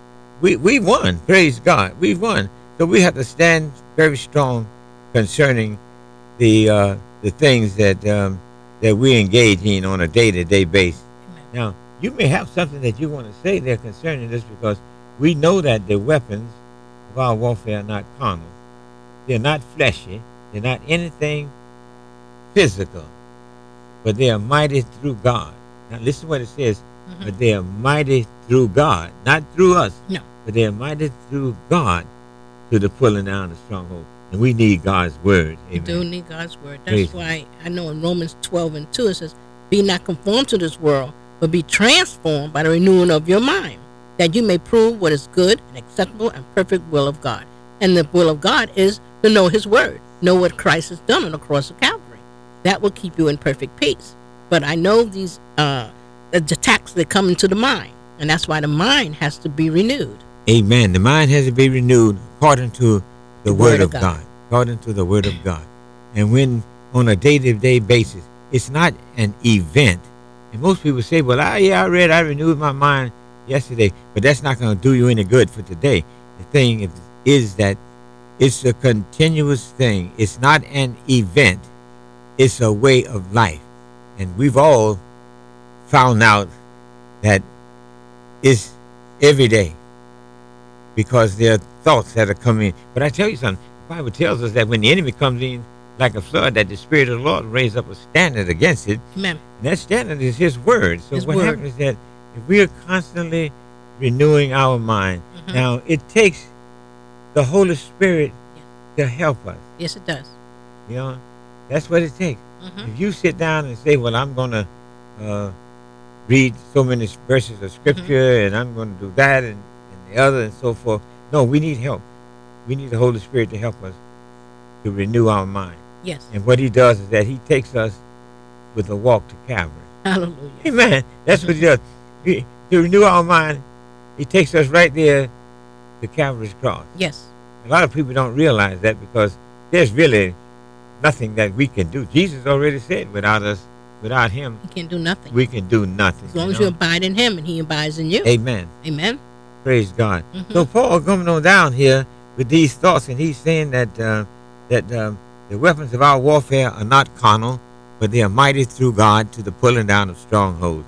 Speaker 8: We won. Praise God. We won. So we have to stand very strong concerning the things that we engage in on a day-to-day basis. Now, you may have something that you want to say there concerning this, because we know that the weapons of our warfare are not carnal. They're not fleshy. They're not anything physical. But they are mighty through God. Now, listen to what it says. But they are mighty through God. Not through us.
Speaker 7: No.
Speaker 8: But they are mighty through God to the pulling down the stronghold. And we need God's word. Amen.
Speaker 7: We do need God's word.
Speaker 8: Praise
Speaker 7: That's why I know in Romans 12:2 it says, be not conformed to this world, but be transformed by the renewing of your mind, that you may prove what is good and acceptable and perfect will of God. And the will of God is to know his word, know what Christ has done on the cross of Calvary. That will keep you in perfect peace. But I know these the attacks that come into the mind, and that's why the mind has to be renewed.
Speaker 8: Amen. The mind has to be renewed according to the word of God. According to the word of God. And when on a day-to-day basis, it's not an event. And most people say, well, I renewed my mind yesterday, but that's not going to do you any good for today. The thing is that it's a continuous thing. It's not an event. It's a way of life. And we've all found out that it's every day, because there are thoughts that are coming in. But I tell you something, the Bible tells us that when the enemy comes in like a flood, that the Spirit of the Lord raise up a standard against it.
Speaker 7: Amen.
Speaker 8: And that standard is his word. So
Speaker 7: His
Speaker 8: what
Speaker 7: word.
Speaker 8: happens is that if we are constantly renewing our mind, now it takes the Holy Spirit to help us.
Speaker 7: Yes, it does.
Speaker 8: You know, that's what it takes. If you sit down and say, well, I'm going to read so many verses of scripture and I'm going to do that and the other and so forth. No, we need help. We need the Holy Spirit to help us to renew our mind.
Speaker 7: Yes.
Speaker 8: And what he does is that he takes us with a walk to Calvary.
Speaker 7: Hallelujah.
Speaker 8: Amen. That's what he does. To renew our mind, he takes us right there to Calvary's cross.
Speaker 7: Yes.
Speaker 8: A lot of people don't realize that, because there's really nothing that we can do. Jesus already said, without him,
Speaker 7: You can't do nothing.
Speaker 8: we can do nothing.
Speaker 7: As long as you abide in him and he abides in you.
Speaker 8: Amen.
Speaker 7: Amen.
Speaker 8: Praise God. So Paul coming on down here with these thoughts, and he's saying that the weapons of our warfare are not carnal, but they are mighty through God to the pulling down of strongholds.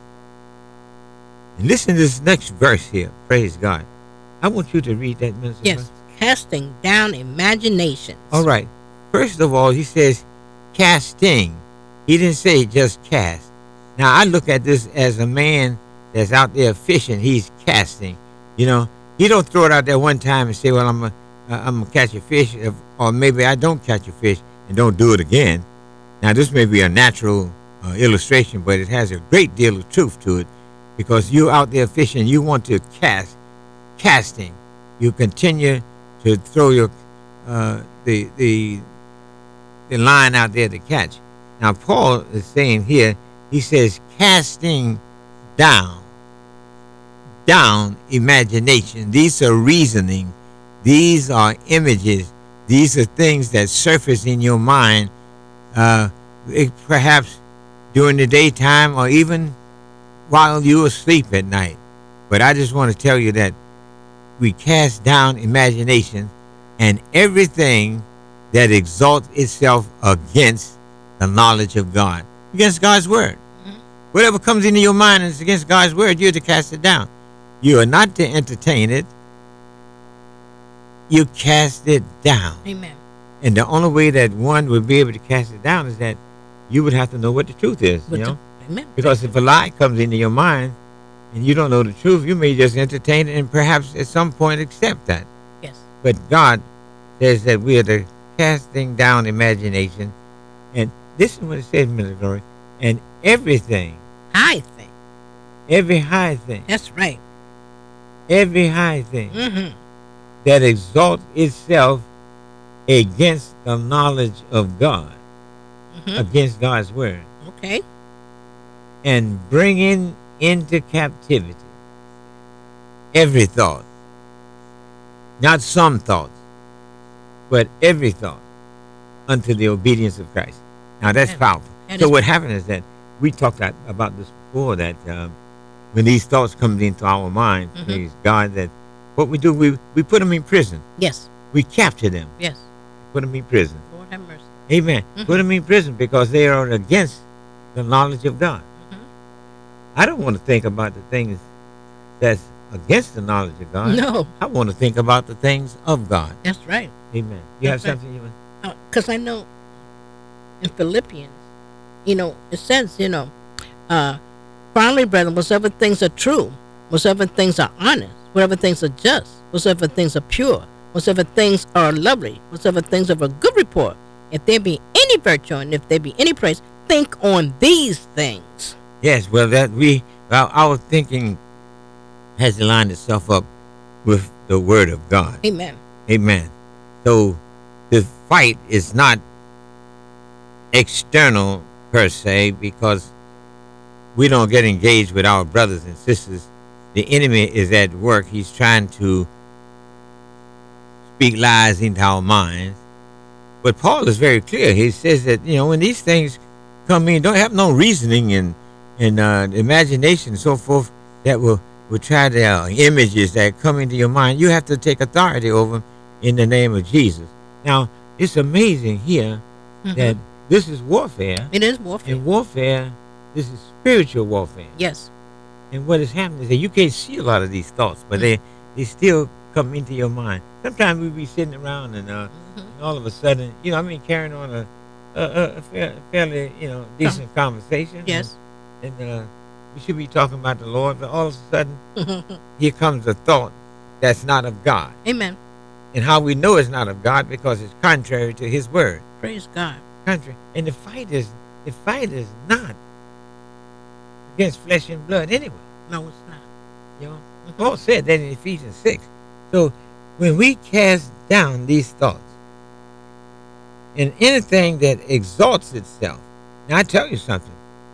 Speaker 8: And listen to this next verse here. Praise God. I want you to read that, Minister.
Speaker 7: Yes. Casting down imaginations.
Speaker 8: All right. First of all, he says casting. He didn't say just cast. Now, I look at this as a man that's out there fishing. He's casting. You know, he don't throw it out there one time and say, well, I'm gonna catch a fish, or maybe I don't catch a fish and don't do it again. Now, this may be a natural illustration, but it has a great deal of truth to it, because you're out there fishing. You want to casting. You continue to throw your the line out there to catch. Now, Paul is saying here, he says, casting down imagination. These are reasoning. These are images. These are things that surface in your mind, perhaps during the daytime or even while you're asleep at night. But I just want to tell you that we cast down imagination and everything that exalts itself against the knowledge of God, against God's word. Whatever comes into your mind and is against God's word, you're to cast it down. You are not to entertain it. You cast it down.
Speaker 7: Amen.
Speaker 8: And the only way that one would be able to cast it down is that you would have to know what the truth is,
Speaker 7: Amen.
Speaker 8: Because if a lie comes into your mind and you don't know the truth, you may just entertain it and perhaps at some point accept that.
Speaker 7: Yes.
Speaker 8: But God says that we are the casting down imagination. And this is what it says, Minister Glory. And everything.
Speaker 7: High thing.
Speaker 8: Every high thing.
Speaker 7: That's right.
Speaker 8: Every high thing
Speaker 7: Mm-hmm.
Speaker 8: that exalts itself against the knowledge of God, against God's word,
Speaker 7: Okay.
Speaker 8: and bringing into captivity every thought, not some thoughts, but every thought unto the obedience of Christ. Now that's
Speaker 7: Amen.
Speaker 8: powerful.
Speaker 7: That
Speaker 8: So
Speaker 7: is
Speaker 8: what happened is that we talked about this before, that when these thoughts come into our mind, praise God, that what we do, we put them in prison.
Speaker 7: Yes.
Speaker 8: We capture them,
Speaker 7: Yes.
Speaker 8: put them in prison.
Speaker 7: Lord have mercy.
Speaker 8: Amen. Put them in prison because they are against the knowledge of God. I don't want to think about the things that's against the knowledge of God.
Speaker 7: No.
Speaker 8: I want to think about the things of God.
Speaker 7: That's right.
Speaker 8: Amen. You have
Speaker 7: That's right.
Speaker 8: something you want?
Speaker 7: Because I know in Philippians, it says, finally, brethren, whatsoever things are true, whatsoever things are honest, whatever things are just, whatsoever things are pure, whatsoever things are lovely, whatsoever things of a good report, if there be any virtue and if there be any praise, think on these things.
Speaker 8: Yes. Well, our thinking has lined itself up with the Word of God.
Speaker 7: Amen.
Speaker 8: Amen. So the fight is not external per se, because we don't get engaged with our brothers and sisters. The enemy is at work. He's trying to speak lies into our minds. But Paul is very clear. He says that, when these things come in, don't have no reasoning and imagination and so forth that will try to images that come into your mind. You have to take authority over them in the name of Jesus. Now, it's amazing here that this is warfare.
Speaker 7: It is warfare.
Speaker 8: And warfare, this is spiritual warfare.
Speaker 7: Yes.
Speaker 8: And what is happening is that you can't see a lot of these thoughts, but they still come into your mind. Sometimes we be sitting around and all of a sudden, carrying on a fairly, decent conversation.
Speaker 7: Yes.
Speaker 8: And we should be talking about the Lord, but all of a sudden, here comes a thought that's not of God.
Speaker 7: Amen.
Speaker 8: And how we know it's not of God, because it's contrary to His word.
Speaker 7: Praise God.
Speaker 8: Country. And the fight is not against flesh and blood anyway.
Speaker 7: No, it's not.
Speaker 8: Paul said that in Ephesians 6. So when we cast down these thoughts and anything that exalts itself, now I tell you something.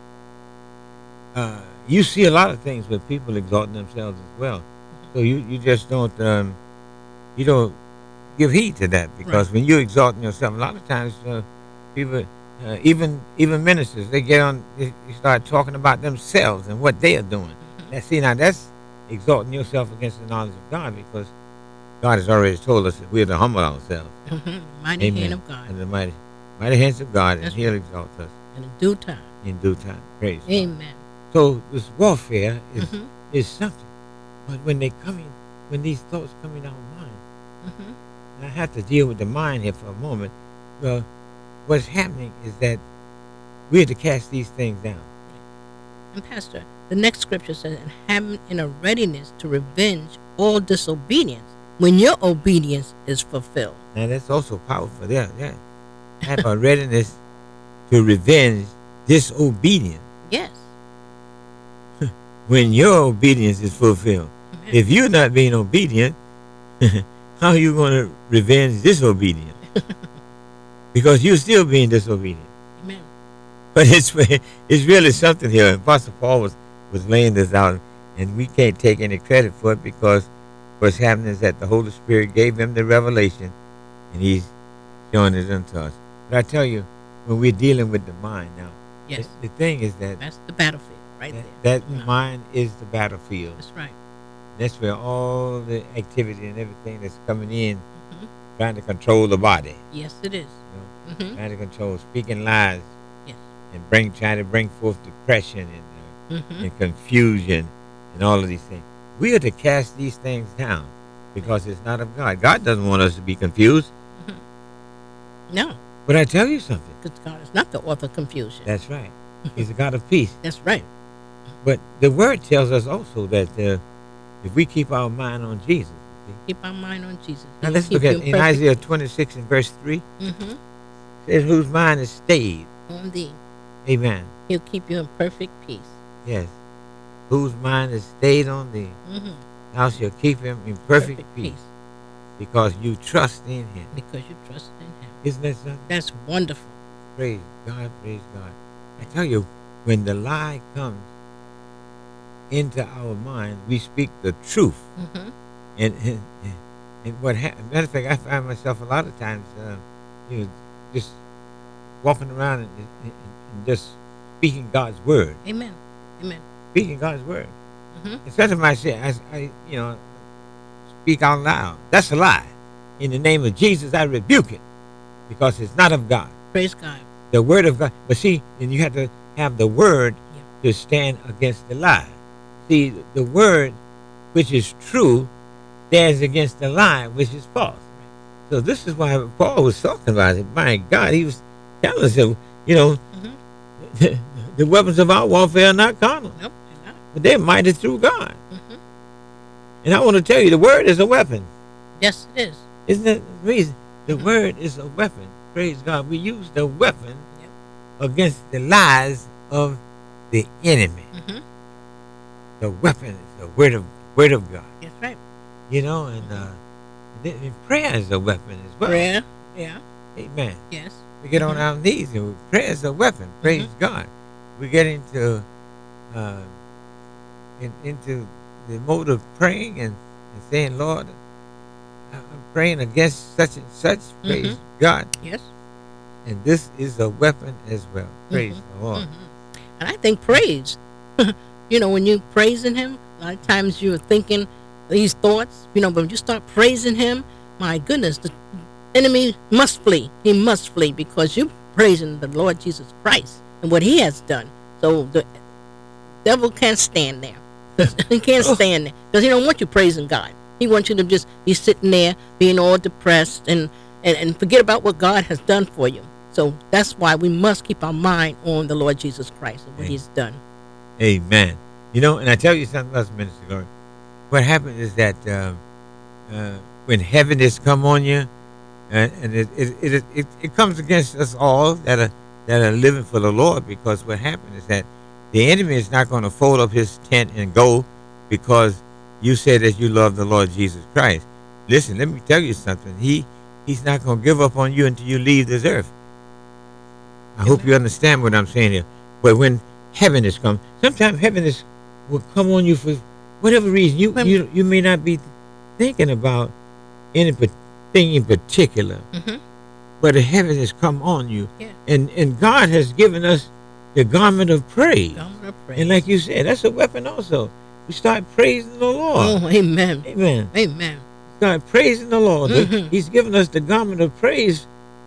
Speaker 8: You see a lot of things where people exalting themselves as well. So you just don't give heed to that, because when you're exalting yourself, a lot of times people, even ministers, they get on, they start talking about themselves and what they are doing. Now that's exalting yourself against the knowledge of God, because God has already told us that we're to humble ourselves.
Speaker 7: Mighty
Speaker 8: Amen.
Speaker 7: hand of God.
Speaker 8: And the mighty hands of God,
Speaker 7: That's
Speaker 8: and He'll exalt us
Speaker 7: in due time.
Speaker 8: in due time. Praise God.
Speaker 7: Amen.
Speaker 8: So this warfare is something. But when these thoughts come in our mind, and I have to deal with the mind here for a moment. Well, what's happening is that we're to cast these things down.
Speaker 7: And Pastor, the next scripture says, and having in a readiness to revenge all disobedience when your obedience is fulfilled.
Speaker 8: Now that's also powerful. Yeah. Have a readiness to revenge disobedience
Speaker 7: Yes.
Speaker 8: when your obedience is fulfilled.
Speaker 7: Amen.
Speaker 8: If you're not being obedient, how are you going to revenge disobedience? Because you're still being disobedient.
Speaker 7: Amen.
Speaker 8: But it's really something here. Apostle Paul was laying this out, and we can't take any credit for it, because what's happening is that the Holy Spirit gave him the revelation, and He's showing it unto us. But I tell you, when we're dealing with the mind now,
Speaker 7: Yes.
Speaker 8: the thing is that
Speaker 7: That's the battlefield right
Speaker 8: that
Speaker 7: there.
Speaker 8: mind is the battlefield.
Speaker 7: That's right.
Speaker 8: That's where all the activity and everything that's coming in trying to control the body.
Speaker 7: Yes, it is.
Speaker 8: Trying to control, speaking lies,
Speaker 7: Yes.
Speaker 8: and trying to bring forth depression
Speaker 7: Mm-hmm.
Speaker 8: and confusion and all of these things. We are to cast these things down because it's not of God. God doesn't want us to be confused.
Speaker 7: No,
Speaker 8: But I tell you something.
Speaker 7: because God is not the author of confusion.
Speaker 8: That's right. He's a God of peace.
Speaker 7: That's right.
Speaker 8: But the word tells us also that if we keep our mind on Jesus.
Speaker 7: Keep our mind on Jesus.
Speaker 8: Now let's
Speaker 7: Keep
Speaker 8: look at
Speaker 7: you
Speaker 8: in
Speaker 7: perfect.
Speaker 8: Isaiah 26 and verse 3.
Speaker 7: Mm-hmm.
Speaker 8: It says, whose mind is stayed.
Speaker 7: On thee.
Speaker 8: Amen.
Speaker 7: He'll keep you in perfect peace.
Speaker 8: Yes. Whose mind is stayed on thee.
Speaker 7: Mm-hmm.
Speaker 8: Thou shalt keep him in perfect peace because you trust in him.
Speaker 7: Because you trust in him.
Speaker 8: Isn't that something?
Speaker 7: That's wonderful.
Speaker 8: Praise God, praise God. I tell you, when the lie comes into our mind, we speak the truth.
Speaker 7: Mm-hmm.
Speaker 8: And what happens, matter of fact, I find myself a lot of times, just walking around and just speaking God's word.
Speaker 7: Amen. Amen.
Speaker 8: Speaking God's word.
Speaker 7: Mm-hmm.
Speaker 8: Instead of I say, I speak out loud. That's a lie. In the name of Jesus, I rebuke it because it's not of God.
Speaker 7: Praise God.
Speaker 8: The word of God. But see, and you have to have the word to stand against the lie. See, the word which is true stands against the lie which is false. So this is why Paul was talking about it. My God, he was telling us, the weapons of our warfare are not carnal,
Speaker 7: Nope, they're not.
Speaker 8: but they're mighty through God.
Speaker 7: Mm-hmm.
Speaker 8: And I want to tell you, the word is a weapon.
Speaker 7: Yes, it is.
Speaker 8: Isn't that the reason? The word is a weapon. Praise God. We use the weapon against the lies of the enemy.
Speaker 7: Mm-hmm.
Speaker 8: The weapon is the word of God.
Speaker 7: That's right.
Speaker 8: And prayer is a weapon as well.
Speaker 7: Prayer. Yeah.
Speaker 8: Amen.
Speaker 7: Yes.
Speaker 8: We get on our knees and prayer is a weapon. Praise God. We get into the mode of praying and saying, Lord, I'm praying against such and such. Praise God.
Speaker 7: Yes.
Speaker 8: And this is a weapon as well. Praise the Lord.
Speaker 7: And I think praise, when you praising him, a lot of times you're thinking these thoughts, but when you start praising him, my goodness, the enemy must flee. He must flee because you're praising the Lord Jesus Christ and what he has done. So the devil can't stand there. He can't stand there because he don't want you praising God. He wants you to just be sitting there being all depressed and forget about what God has done for you. So that's why we must keep our mind on the Lord Jesus Christ and what he's done.
Speaker 8: Amen. And I tell you something else, Minister Glory. What happens is that when heaviness come on you, and it comes against us all that are living for the Lord, because what happens is that the enemy is not going to fold up his tent and go because you said that you love the Lord Jesus Christ. Listen, let me tell you something. He's not going to give up on you until you leave this earth. I hope you understand what I'm saying here. But when heaviness comes, sometimes heaviness will come on you for whatever reason. You may not be thinking about anything in particular, but the heaviness come on you.
Speaker 7: Yeah.
Speaker 8: And God has given us the garment of praise.
Speaker 7: Garment of praise.
Speaker 8: And like you said, that's a weapon also. We start praising the Lord.
Speaker 7: Oh, amen.
Speaker 8: Amen.
Speaker 7: Amen.
Speaker 8: Start praising the Lord. He's given us the garment of praise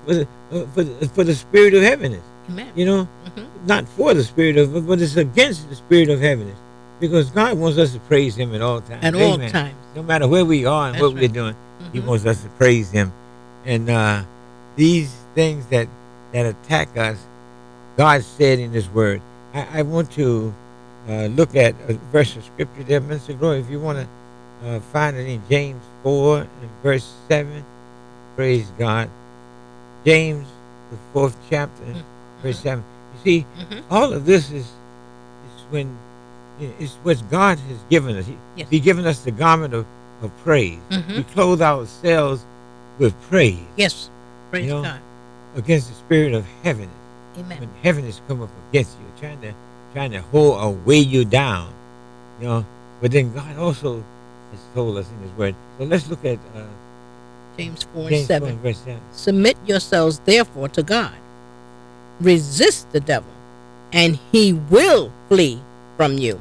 Speaker 8: for the spirit of heaviness.
Speaker 7: Amen.
Speaker 8: Not for the spirit of, but it's against the spirit of heaviness, because God wants us to praise Him at all times.
Speaker 7: At all times.
Speaker 8: No matter where we are and what we're doing, He wants us to praise Him. And these things that attack us, God said in His Word. I want to look at a verse of scripture there, Minister Glory. If you want to find it in James 4 and verse 7, praise God. James, the 4th chapter, verse 7. You see, all of this is when it's what God has given us. He's given us the garment of praise. We clothe ourselves with praise.
Speaker 7: Yes. Praise God.
Speaker 8: Against the spirit of heaviness.
Speaker 7: Amen.
Speaker 8: When heaviness come up against you, trying to hold or weigh you down, But then God also has told us in His Word. So let's look at
Speaker 7: James 4 and
Speaker 8: James
Speaker 7: 7.
Speaker 8: 4 and verse 7.
Speaker 7: Submit yourselves therefore to God. Resist the devil, and he will flee from you.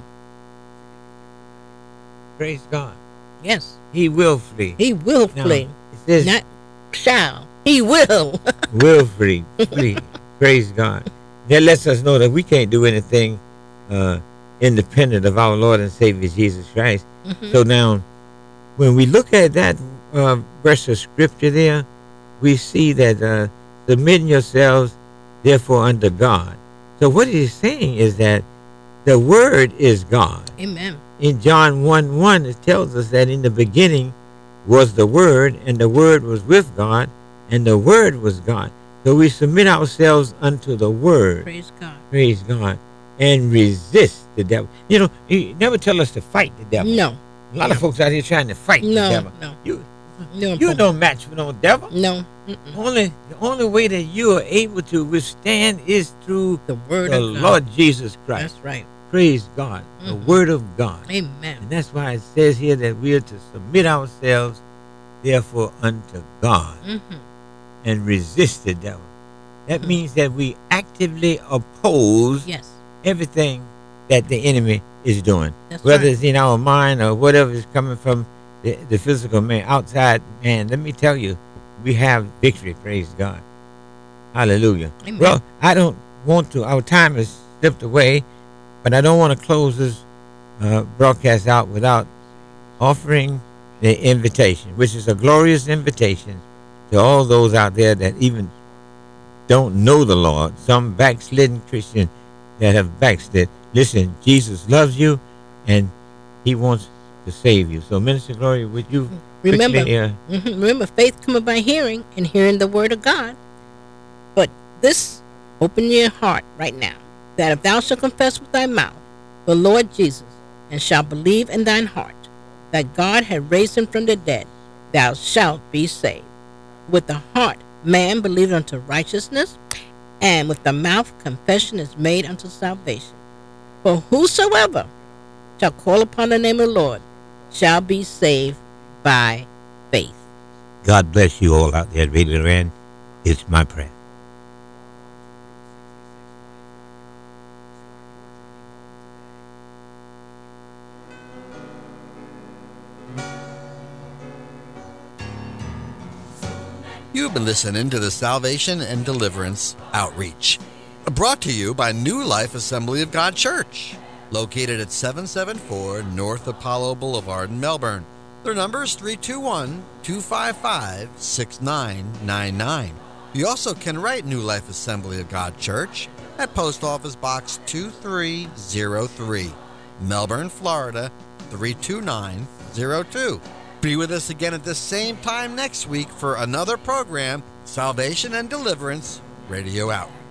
Speaker 8: Praise God.
Speaker 7: Yes.
Speaker 8: He will flee.
Speaker 7: He will
Speaker 8: Now,
Speaker 7: flee.
Speaker 8: It says,
Speaker 7: Not shall. He will.
Speaker 8: Willfully. Praise God. That lets us know that we can't do anything independent of our Lord and Savior Jesus Christ. So now, when we look at that verse of scripture there, we see that submitting yourselves therefore unto God. So what he's saying is that the Word is God.
Speaker 7: Amen.
Speaker 8: In John 1:1, it tells us that in the beginning was the Word, and the Word was with God, and the Word was God. So we submit ourselves unto the Word.
Speaker 7: Praise God.
Speaker 8: Praise God. And resist the devil. You know, he never tell us to fight the devil.
Speaker 7: No.
Speaker 8: A lot of folks out here trying to fight the devil.
Speaker 7: No.
Speaker 8: You're no match for no devil.
Speaker 7: No.
Speaker 8: The only way that you are able to withstand is through
Speaker 7: the Word
Speaker 8: the
Speaker 7: of God.
Speaker 8: Lord Jesus Christ.
Speaker 7: That's right.
Speaker 8: Praise God. The Word of God.
Speaker 7: Amen.
Speaker 8: And that's why it says here that we are to submit ourselves therefore unto God and resist the devil. That means that we actively oppose everything that the enemy is doing.
Speaker 7: That's
Speaker 8: whether
Speaker 7: right.
Speaker 8: it's in our mind or whatever is coming from the physical man, outside man. Let me tell you, we have victory. Praise God. Hallelujah.
Speaker 7: Amen.
Speaker 8: Well, I don't want to, our time has slipped away, but I don't want to close this broadcast out without offering the invitation, which is a glorious invitation to all those out there that even don't know the Lord, some backslidden Christian that have backslid. Listen, Jesus loves you and he wants to save you. So, Minister Gloria, would you
Speaker 7: remember,
Speaker 8: quickly,
Speaker 7: remember, faith cometh by hearing, and hearing the word of God. But this, open your heart right now, that if thou shalt confess with thy mouth the Lord Jesus, and shalt believe in thine heart that God had raised him from the dead, thou shalt be saved. With the heart man believeth unto righteousness, and with the mouth confession is made unto salvation. For whosoever shall call upon the name of the Lord shall be saved by faith.
Speaker 8: God bless you all out there at Radio Land. It's my prayer.
Speaker 9: You've been listening to the Salvation and Deliverance Outreach, brought to you by New Life Assembly of God Church, located at 774 North Apollo Boulevard in Melbourne. Their number is 321-255-6999. You also can write New Life Assembly of God Church at Post Office Box 2303, Melbourne, Florida 32902. Be with us again at the same time next week for another program, Salvation and Deliverance Radio Out.